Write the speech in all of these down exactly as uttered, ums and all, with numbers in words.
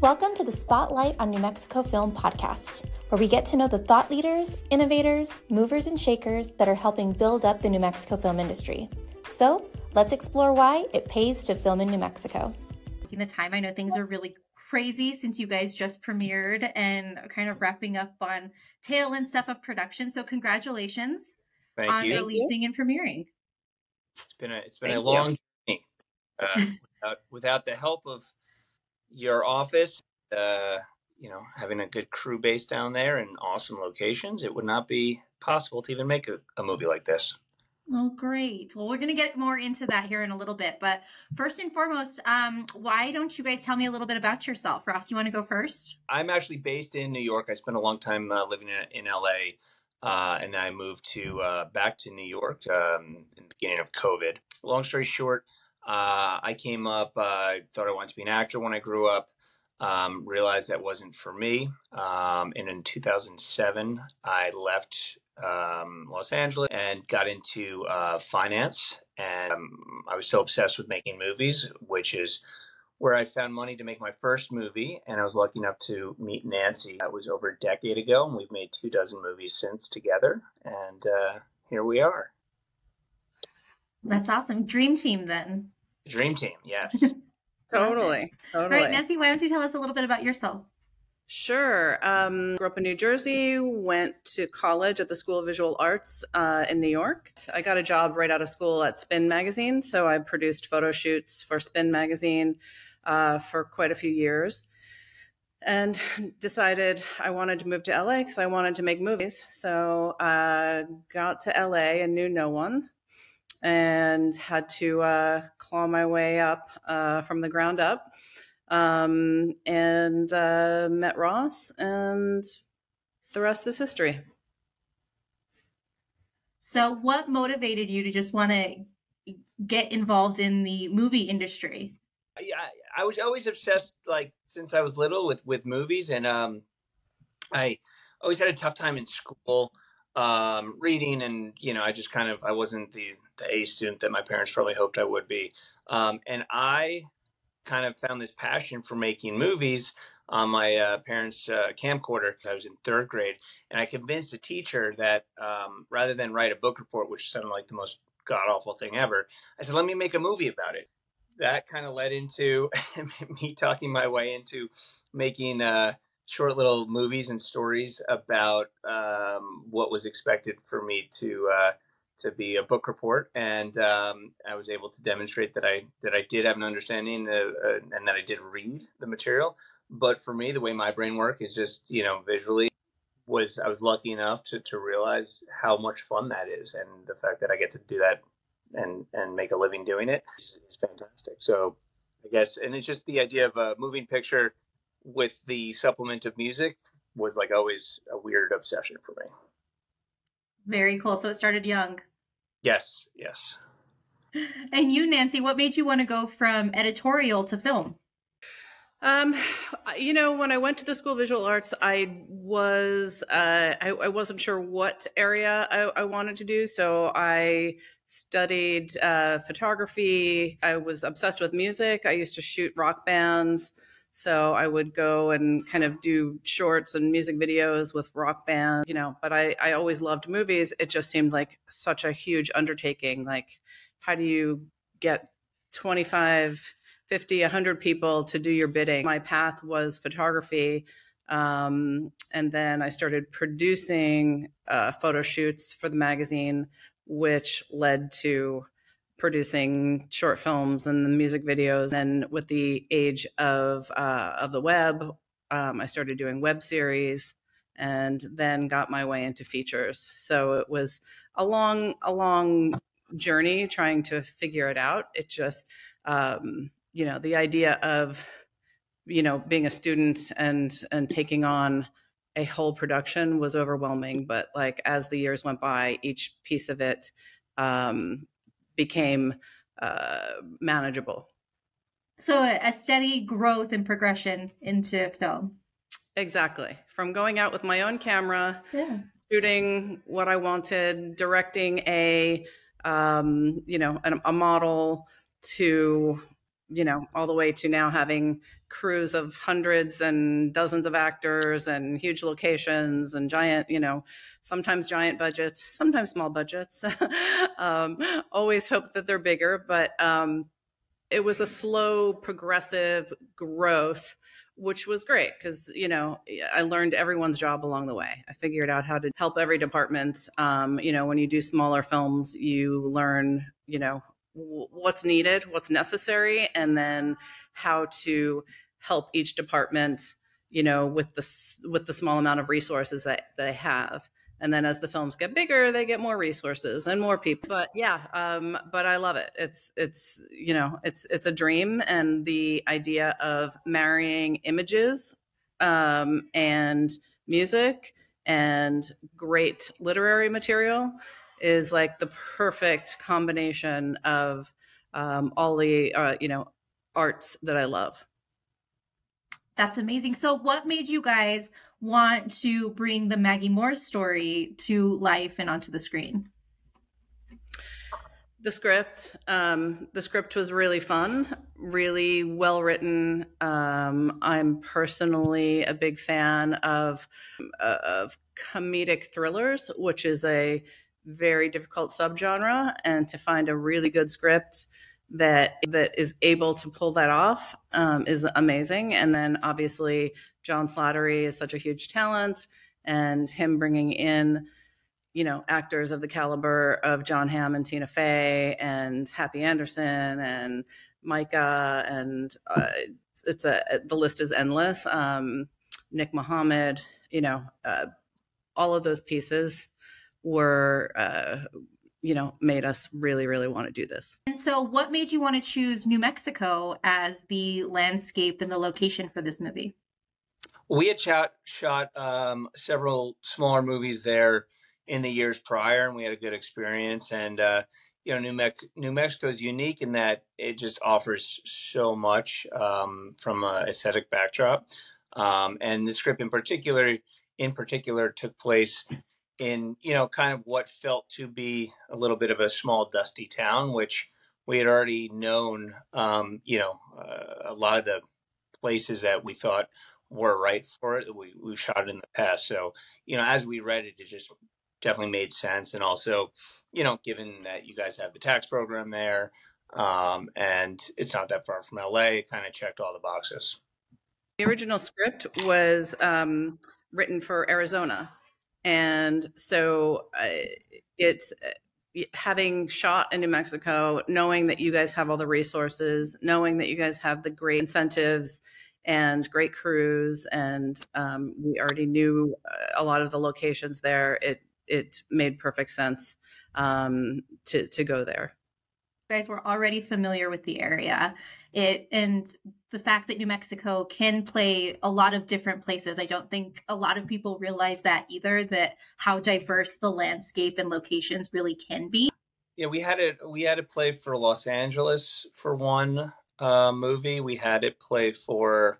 Welcome to the Spotlight on New Mexico Film podcast, where we get to know the thought leaders, innovators, movers and shakers that are helping build up the New Mexico film industry. So let's explore why it pays to film in New Mexico. Taking the time, I know things are really crazy since you guys just premiered and kind of wrapping up on tail and stuff of production. So congratulations Thank on you. releasing and premiering. It's been a it's been Thank a long journey. Uh, without, without the help of your office, uh, you know, having a good crew base down there and awesome locations, it would not be possible to even make a, a movie like this. Oh, great. Well, we're going to get more into that here in a little bit. But first and foremost, um, why don't you guys tell me a little bit about yourself? Ross, you want to go first? I'm actually based in New York. I spent a long time uh, living in, in L A, uh, and then I moved to uh, back to New York um, in the beginning of COVID. Long story short, uh, I came up, uh, thought I wanted to be an actor when I grew up, um, realized that wasn't for me. Um, and in two thousand seven, I left um, Los Angeles and got into uh, finance. And um, I was so obsessed with making movies, which is where I found money to make my first movie. And I was lucky enough to meet Nancy. That was over a decade ago, and we've made two dozen movies since together. And uh, here we are. That's awesome. Dream team then. Dream team, yes. Totally, totally. All right, Nancy, why don't you tell us a little bit about yourself? Sure. Um, grew up in New Jersey, went to college at the School of Visual Arts uh, in New York. I got a job right out of school at Spin Magazine, so I produced photo shoots for Spin Magazine uh, for quite a few years, and decided I wanted to move to L A because I wanted to make movies. So I uh, got to L A and knew no one, and had to uh, claw my way up uh, from the ground up. Um, and uh, met Ross, and the rest is history. So what motivated you to just want to get involved in the movie industry? Yeah, I was always obsessed, like, since I was little with, with movies. And um, I always had a tough time in school um, reading. And, you know, I just kind of, I wasn't the, the A student that my parents probably hoped I would be. Um, and I kind of found this passion for making movies on my uh, parents' uh, camcorder. I was in third grade, and I convinced a teacher that um, rather than write a book report, which sounded like the most god-awful thing ever, I said, let me make a movie about it. That kind of led into me talking my way into making uh, short little movies and stories about um, what was expected for me to uh, to be a book report, and um, I was able to demonstrate that I that I did have an understanding uh, uh, and that I did read the material. But for me, the way my brain works is just, you know, visually. Was I was lucky enough to, to realize how much fun that is, and the fact that I get to do that and and make a living doing it is, is fantastic. So I guess, and it's just the idea of a moving picture with the supplement of music was like always a weird obsession for me. Very cool. So it started young. Yes, yes. And you, Nancy, what made you want to go from editorial to film? Um, you know, when I went to the School of Visual Arts, I was, uh, I, I wasn't sure what area I, I wanted to do. So I studied uh, photography. I was obsessed with music. I used to shoot rock bands. So I would go and kind of do shorts and music videos with rock bands, you know, but I, I always loved movies. It just seemed like such a huge undertaking. Like, how do you get twenty-five, fifty, one hundred people to do your bidding? My path was photography. Um, and then I started producing uh, photo shoots for the magazine, which led to producing short films and the music videos. And with the age of uh, of the web, um, I started doing web series, and then got my way into features. So it was a long, a long journey trying to figure it out. It just, um, you know, the idea of, you know, being a student and and taking on a whole production was overwhelming. But like as the years went by, each piece of it um, became uh, manageable. So a, a steady growth and progression into film. Exactly. From going out with my own camera, yeah. shooting what I wanted, directing a, um, you know, a, a model, to you know, all the way to now having crews of hundreds and dozens of actors and huge locations and giant, you know, sometimes giant budgets, sometimes small budgets. um, always hope that they're bigger, but um, it was a slow, progressive growth, which was great because, you know, I learned everyone's job along the way. I figured out how to help every department. Um, you know, when you do smaller films, you learn, you know, what's needed, what's necessary, and then how to help each department, you know, with the with the small amount of resources that they have. And then as the films get bigger, they get more resources and more people. But yeah, um, but I love it. It's it's you know it's it's a dream, and the idea of marrying images um, and music and great literary material is like the perfect combination of um, all the uh, you know arts that I love. That's amazing. So what made you guys want to bring the Maggie Moore story to life and onto the screen? The script. Um, the script was really fun, really well written. Um, I'm personally a big fan of uh, of comedic thrillers, which is a very difficult subgenre, and to find a really good script that that is able to pull that off um, is amazing. And then obviously John Slattery is such a huge talent, and him bringing in, you know, actors of the caliber of John Hamm and Tina Fey and Happy Anderson and Micah, and uh, it's, it's a the list is endless. Um, Nick Mohammed, you know, uh, all of those pieces were, uh, you know, made us really, really want to do this. And so what made you want to choose New Mexico as the landscape and the location for this movie? We had shot, shot um, several smaller movies there in the years prior, and we had a good experience. And, uh, you know, New, Mex- New Mexico is unique in that it just offers so much um, from an aesthetic backdrop. Um, and the script in particular, in particular took place in, you know, kind of what felt to be a little bit of a small, dusty town, which we had already known, um, you know, uh, a lot of the places that we thought were right for it. We, we shot it in the past. So, you know, as we read it, it just definitely made sense. And also, you know, given that you guys have the tax program there um, and it's not that far from L A, it kind of checked all the boxes. The original script was um, written for Arizona. And so uh, it's uh, having shot in New Mexico, knowing that you guys have all the resources, knowing that you guys have the great incentives and great crews, and um, we already knew a lot of the locations there. It it made perfect sense um, to to go there. You guys were already familiar with the area. It and the fact that New Mexico can play a lot of different places. I don't think a lot of people realize that either, that how diverse the landscape and locations really can be. Yeah, we had it. We had it play for Los Angeles for one uh, movie. We had it play for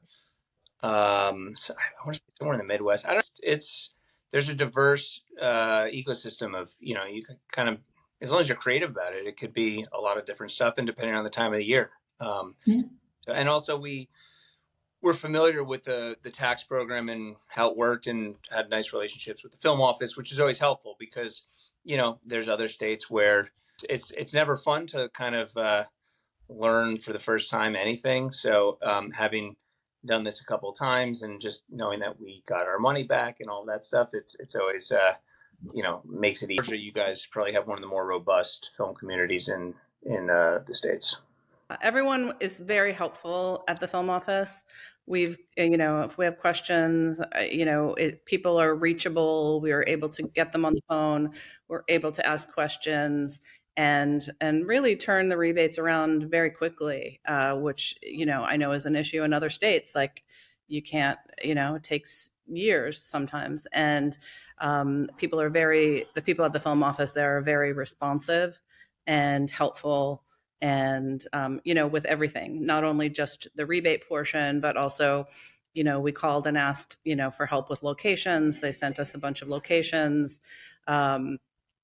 um, I want to say somewhere in the Midwest. I don't. It's there's a diverse uh, ecosystem of, you know, you can kind of, as long as you're creative about it, it could be a lot of different stuff, and depending on the time of the year. Um, yeah. so, and also we were familiar with the the tax program and how it worked, and had nice relationships with the film office, which is always helpful because, you know, there's other states where it's it's never fun to kind of uh, learn for the first time anything. So um, having done this a couple of times and just knowing that we got our money back and all that stuff, it's it's always uh, you know, makes it easier. You guys probably have one of the more robust film communities in in uh, the States. Everyone is very helpful at the film office. We've, you know, if we have questions, you know, it, people are reachable. We are able to get them on the phone. We're able to ask questions and and really turn the rebates around very quickly, uh, which, you know, I know is an issue in other states. Like you can't, you know, it takes years sometimes. And um, people are very, the people at the film office there are very responsive and helpful. And, um, you know, with everything, not only just the rebate portion, but also, you know, we called and asked, you know, for help with locations. They sent us a bunch of locations. Um,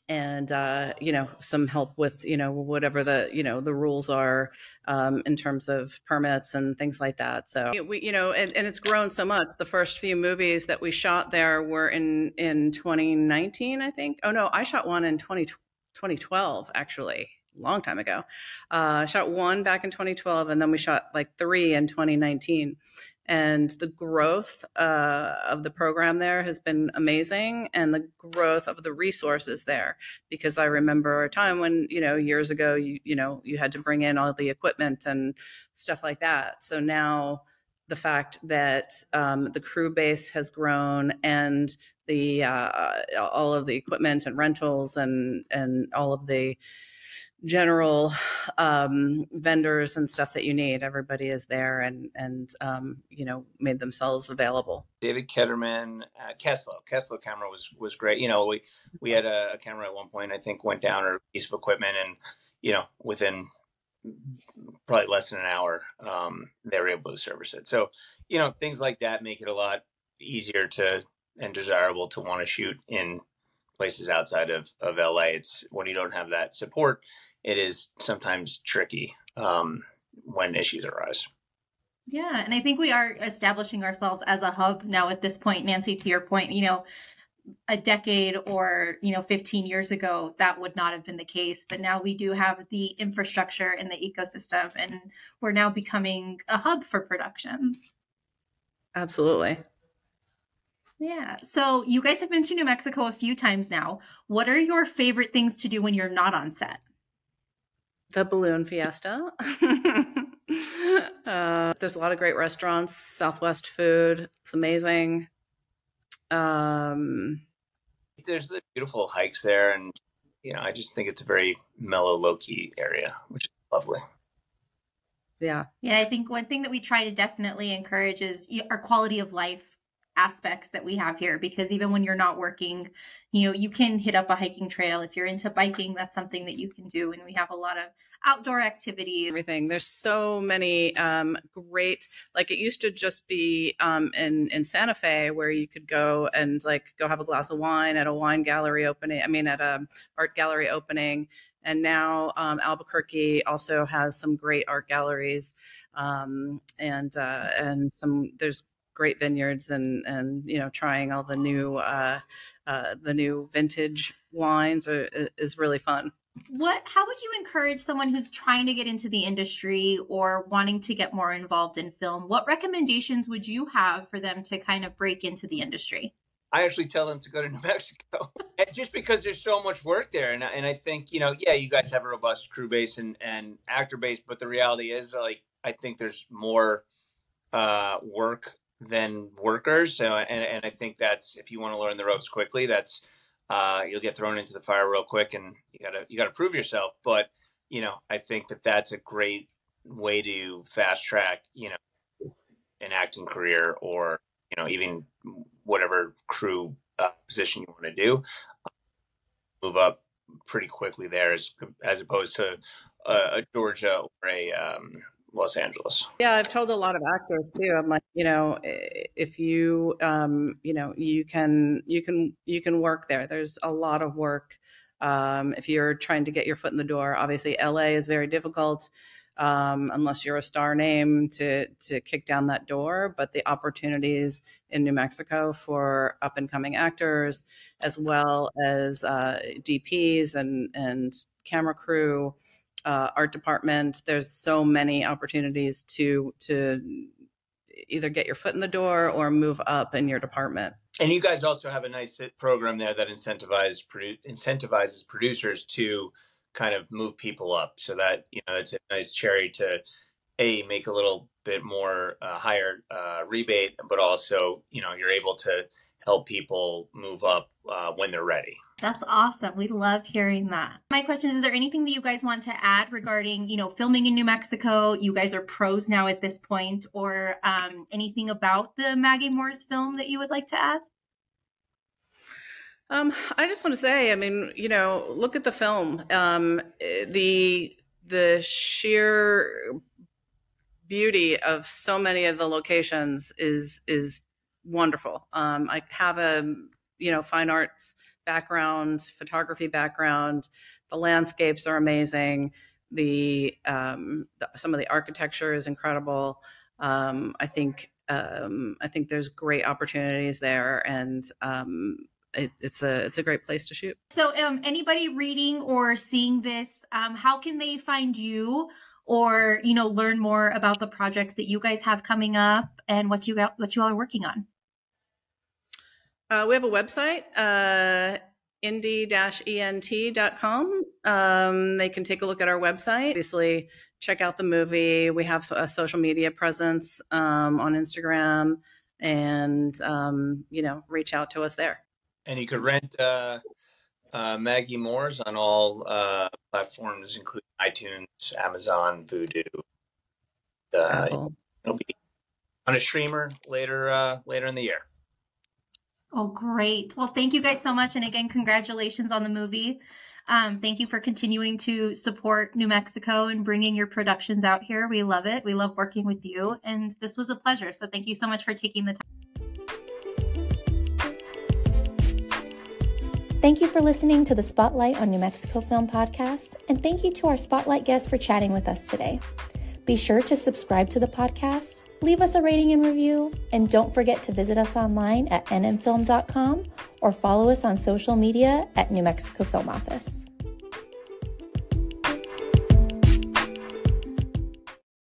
and uh, you know, some help with, you know, whatever the, you know, the rules are um, in terms of permits and things like that. So we, you know, and, and it's grown so much. The first few movies that we shot there were in in twenty nineteen, I think. Oh no, I shot one in twenty twelve, actually, a long time ago. Uh, I shot one back in twenty twelve, and then we shot like three in twenty nineteen. And the growth uh, of the program there has been amazing, and the growth of the resources there. Because I remember a time when, you know, years ago, you you know, you had to bring in all the equipment and stuff like that. So now the fact that um, the crew base has grown, and the uh, all of the equipment and rentals and and all of the general um, vendors and stuff that you need. Everybody is there, and and um, you know, made themselves available. David Ketterman, uh, Keslow. Keslow camera was was great. You know, we we had a, a camera at one point, I think, went down, or a piece of equipment, and you know, within probably less than an hour, um, they were able to service it. So, you know, things like that make it a lot easier to and desirable to want to shoot in places outside of, of L A. It's when you don't have that support, it is sometimes tricky um, when issues arise. Yeah, and I think we are establishing ourselves as a hub now at this point, Nancy, to your point. You know, a decade or, you know, fifteen years ago, that would not have been the case. But now we do have the infrastructure and the ecosystem, and we're now becoming a hub for productions. Absolutely. Yeah. So you guys have been to New Mexico a few times now. What are your favorite things to do when you're not on set? The balloon fiesta. uh, there's a lot of great restaurants. Southwest food. It's amazing. Um, there's the beautiful hikes there, and you know, I just think it's a very mellow, low-key area, which is lovely. Yeah. Yeah, I think one thing that we try to definitely encourage is our quality of life aspects that we have here, because even when you're not working, you know, you can hit up a hiking trail. If you're into biking, that's something that you can do. And we have a lot of outdoor activities. Everything. There's so many um, great, like it used to just be um, in, in Santa Fe, where you could go and like go have a glass of wine at a wine gallery opening. I mean, at a art gallery opening. And now um, Albuquerque also has some great art galleries, um, and uh, and some there's great vineyards, and and you know, trying all the new uh, uh, the new vintage wines are, is really fun. What, how would you encourage someone who's trying to get into the industry or wanting to get more involved in film? What recommendations would you have for them to kind of break into the industry? I actually tell them to go to New Mexico, and just because there's so much work there. And, and I think, you know, yeah, you guys have a robust crew base and, and actor base, but the reality is, like, I think there's more uh, work than workers. So, and, and I think that's, if you want to learn the ropes quickly, that's, uh, you'll get thrown into the fire real quick, and you gotta, you gotta prove yourself. But, you know, I think that that's a great way to fast track, you know, an acting career, or, you know, even whatever crew uh, position you want to do, uh, move up pretty quickly there, as as opposed to uh, a Georgia or a um, Los Angeles. Yeah, I've told a lot of actors too. I'm like, you know, if you, um, you know, you can, you can, you can work there. There's a lot of work. Um, if you're trying to get your foot in the door, obviously L A is very difficult. Um, unless you're a star name to to kick down that door. But the opportunities in New Mexico for up and coming actors, as well as uh, D Ps and and camera crew, uh, art department, there's so many opportunities to to either get your foot in the door or move up in your department. And you guys also have a nice program there that incentivizes produ- incentivizes producers to kind of move people up, so that, you know, it's a nice cherry to a make a little bit more uh, higher uh, rebate, but also, you know, you're able to help people move up uh, when they're ready. That's awesome. We love hearing that. My question is, is there anything that you guys want to add regarding, you know, filming in New Mexico? You guys are pros now at this point, or um, anything about the Maggie Moore's film that you would like to add? Um, I just want to say, I mean, you know, look at the film. Um, the the sheer beauty of so many of the locations is is wonderful. Um, I have a, you know, fine arts background, photography background. The landscapes are amazing. The, um, the some of the architecture is incredible. Um, I think um, I think there's great opportunities there, and um, it, it's a it's a great place to shoot. So, um, anybody reading or seeing this, um, how can they find you, or you know, learn more about the projects that you guys have coming up and what you got, what you all are working on? Uh, we have a website, uh, indie dash ent dot com. Um, they can take a look at our website. Obviously, check out the movie. We have a social media presence um, on Instagram, and um, you know, reach out to us there. And you could rent uh, uh, Maggie Moore's on all uh, platforms, including iTunes, Amazon, Vudu. Uh, Apple. It'll be on a streamer later uh, later in the year. Oh, great. Well, thank you guys so much. And again, congratulations on the movie. Um, thank you for continuing to support New Mexico and bringing your productions out here. We love it. We love working with you. And this was a pleasure. So thank you so much for taking the time. Thank you for listening to the Spotlight on New Mexico Film podcast, and thank you to our Spotlight guest for chatting with us today. Be sure to subscribe to the podcast, leave us a rating and review, and don't forget to visit us online at n m film dot com or follow us on social media at New Mexico Film Office.